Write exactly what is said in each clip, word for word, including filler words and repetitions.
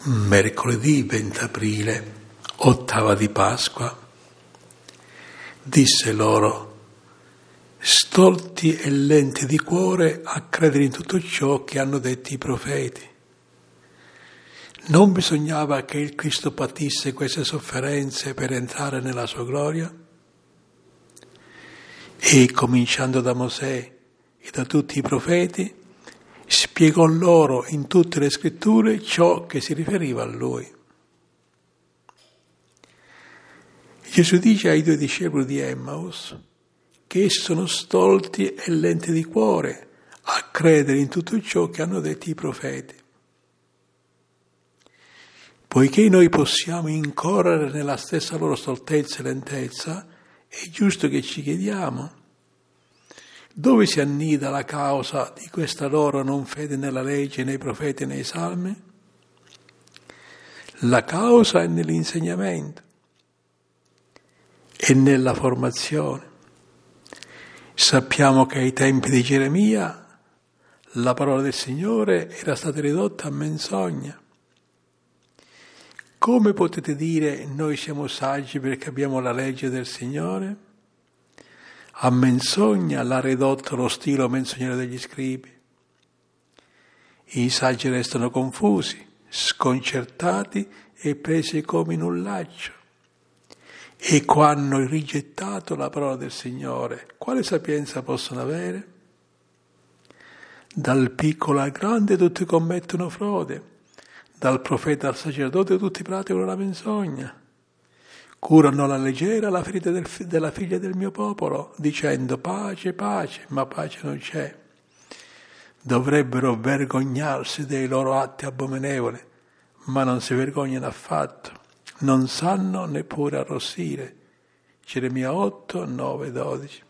Mercoledì venti aprile, ottava di Pasqua, disse loro: stolti e lenti di cuore a credere in tutto ciò che hanno detto i profeti. Non bisognava che il Cristo patisse queste sofferenze per entrare nella sua gloria? E cominciando da Mosè e da tutti i profeti, spiegò loro in tutte le scritture ciò che si riferiva a lui. Gesù dice ai due discepoli di Emmaus che essi sono stolti e lenti di cuore a credere in tutto ciò che hanno detto i profeti. Poiché noi possiamo incorrere nella stessa loro stoltezza e lentezza, è giusto che ci chiediamo: dove si annida la causa di questa loro non fede nella legge, nei profeti e nei salmi? La causa è nell'insegnamento e nella formazione. Sappiamo che ai tempi di Geremia la parola del Signore era stata ridotta a menzogna. Come potete dire noi siamo saggi perché abbiamo la legge del Signore? A menzogna l'ha ridotto lo stilo menzognero degli scribi. I saggi restano confusi, sconcertati e presi come in un laccio. E quando hanno rigettato la parola del Signore, quale sapienza possono avere? Dal piccolo al grande tutti commettono frode, dal profeta al sacerdote tutti praticano la menzogna. Curano alla leggera la ferita del, della figlia del mio popolo, dicendo pace, pace, ma pace non c'è. Dovrebbero vergognarsi dei loro atti abominevoli, ma non si vergognano affatto. Non sanno neppure arrossire. Geremia otto, nove, dodici.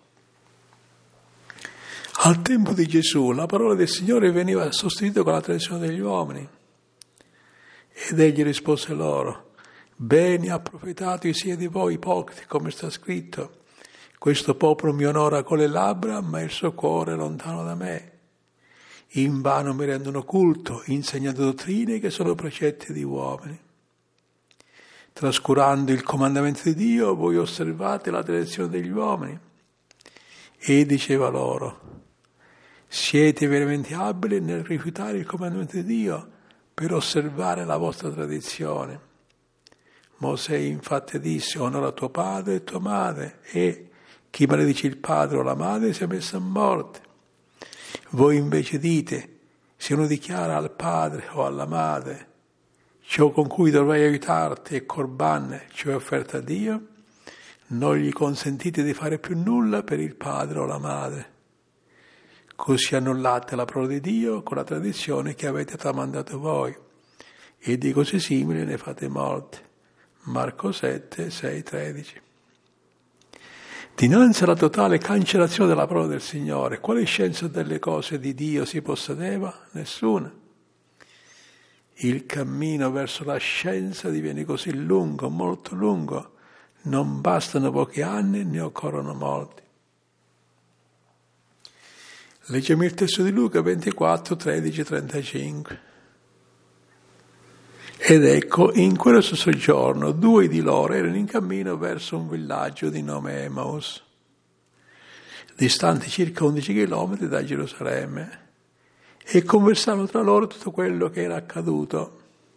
Al tempo di Gesù la parola del Signore veniva sostituita con la tradizione degli uomini. Ed egli rispose loro: bene ha profetato sia di voi ipocriti, come sta scritto: questo popolo mi onora con le labbra, ma il suo cuore è lontano da me. Invano mi rendono culto, insegnando dottrine che sono precetti di uomini. Trascurando il comandamento di Dio, voi osservate la tradizione degli uomini. E diceva loro: siete veramente abili nel rifiutare il comandamento di Dio per osservare la vostra tradizione. Mosè infatti disse: onora tuo padre e tua madre, e chi maledice il padre o la madre sia messo a morte. Voi invece dite: se uno dichiara al padre o alla madre ciò con cui dovrai aiutarti è corban, cioè offerta a Dio, non gli consentite di fare più nulla per il padre o la madre. Così annullate la parola di Dio con la tradizione che avete tramandato voi, e di cose simili ne fate molte. Marco sette, sei, tredici. Dinanzi alla totale cancellazione della parola del Signore, quale scienza delle cose di Dio si possedeva? Nessuna. Il cammino verso la scienza diviene così lungo, molto lungo, non bastano pochi anni, ne occorrono molti. Leggiamo il testo di Luca ventiquattro, tredici, trentacinque. Ed ecco, in quello soggiorno, due di loro erano in cammino verso un villaggio di nome Emmaus, distante circa undici chilometri da Gerusalemme, e conversavano tra loro tutto quello che era accaduto.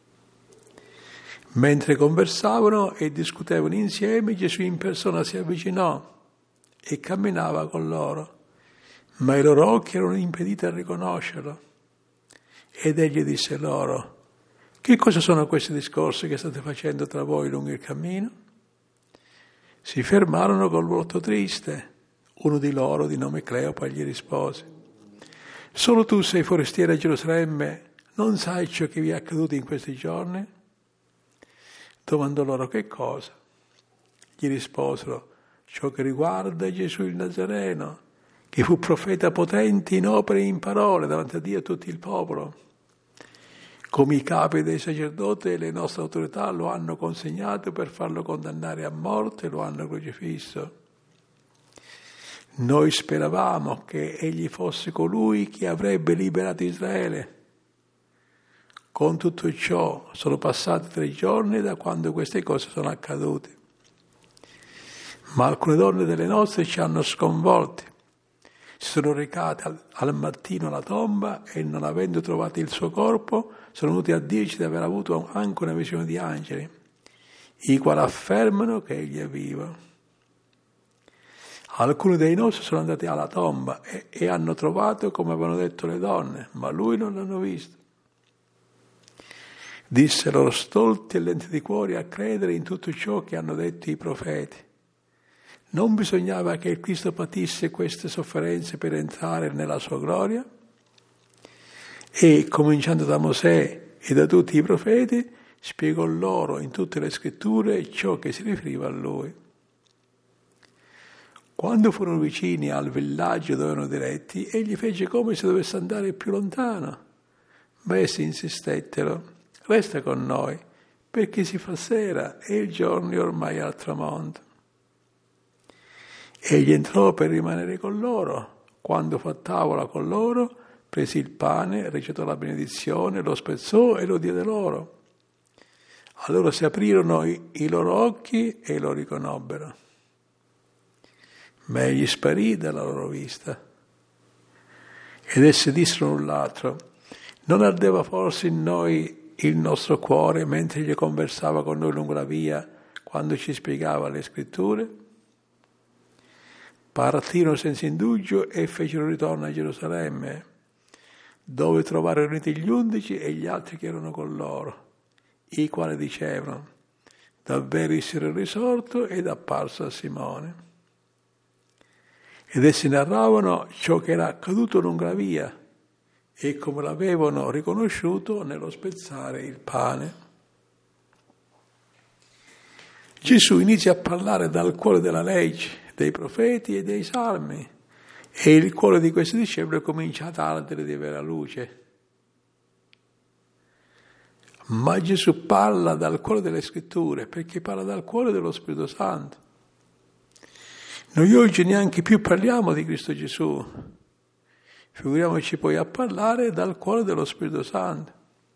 Mentre conversavano e discutevano insieme, Gesù in persona si avvicinò e camminava con loro, ma i loro occhi erano impediti a riconoscerlo. Ed egli disse loro: che cosa sono questi discorsi che state facendo tra voi lungo il cammino? Si fermarono col volto triste. Uno di loro, di nome Cleopa, gli rispose: solo tu sei forestiero a Gerusalemme, non sai ciò che vi è accaduto in questi giorni? Domandò loro: che cosa? Gli risposero: ciò che riguarda Gesù il Nazareno, che fu profeta potente in opere e in parole davanti a Dio e a tutto il popolo. Come i capi dei sacerdoti e le nostre autorità lo hanno consegnato per farlo condannare a morte, lo hanno crocifisso. Noi speravamo che egli fosse colui che avrebbe liberato Israele. Con tutto ciò sono passati tre giorni da quando queste cose sono accadute. Ma alcune donne delle nostre ci hanno sconvolti. Si sono recate al, al mattino alla tomba e, non avendo trovato il suo corpo, sono venuti a dirci di aver avuto anche una visione di angeli, i quali affermano che egli è vivo. Alcuni dei nostri sono andati alla tomba e, e hanno trovato come avevano detto le donne, ma lui non l'hanno visto. Dissero stolti e lenti di cuore a credere in tutto ciò che hanno detto i profeti. Non bisognava che il Cristo patisse queste sofferenze per entrare nella sua gloria? E, cominciando da Mosè e da tutti i profeti, spiegò loro in tutte le scritture ciò che si riferiva a lui. Quando furono vicini al villaggio dove erano diretti, egli fece come se dovesse andare più lontano. Ma essi insistettero: resta con noi, perché si fa sera e il giorno è ormai al tramonto. Egli entrò per rimanere con loro. Quando fu a tavola con loro, prese il pane, recitò la benedizione, lo spezzò e lo diede loro. Allora si aprirono i, i loro occhi e lo riconobbero. Ma egli sparì dalla loro vista. Ed essi dissero l'un l'altro: non ardeva forse in noi il nostro cuore mentre egli conversava con noi lungo la via, quando ci spiegava le scritture? Partirono senza indugio e fecero ritorno a Gerusalemme, dove trovarono riuniti gli undici e gli altri che erano con loro, i quali dicevano: davvero essere risorto ed apparso a Simone. Ed essi narravano ciò che era accaduto lungo la via e come l'avevano riconosciuto nello spezzare il pane. Gesù inizia a parlare dal cuore della legge, dei profeti e dei salmi, e il cuore di questi discepoli comincia ad ardere di vera luce. Ma Gesù parla dal cuore delle scritture, perché parla dal cuore dello Spirito Santo. Noi oggi neanche più parliamo di Cristo Gesù, figuriamoci poi a parlare dal cuore dello Spirito Santo.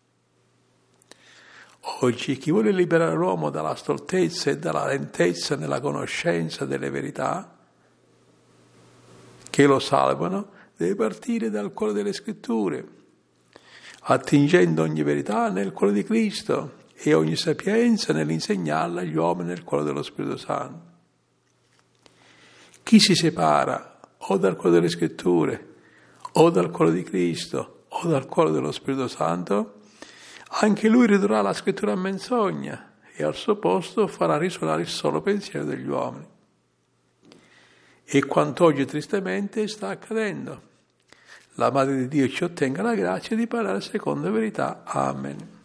Oggi chi vuole liberare l'uomo dalla stoltezza e dalla lentezza nella conoscenza delle verità che lo salvano, deve partire dal cuore delle scritture, attingendo ogni verità nel cuore di Cristo e ogni sapienza nell'insegnarla agli uomini nel cuore dello Spirito Santo. Chi si separa o dal cuore delle scritture o dal cuore di Cristo o dal cuore dello Spirito Santo, anche lui ridurrà la scrittura a menzogna e al suo posto farà risuonare il solo pensiero degli uomini. E quanto oggi tristemente sta accadendo. La Madre di Dio ci ottenga la grazia di parlare secondo verità. Amen.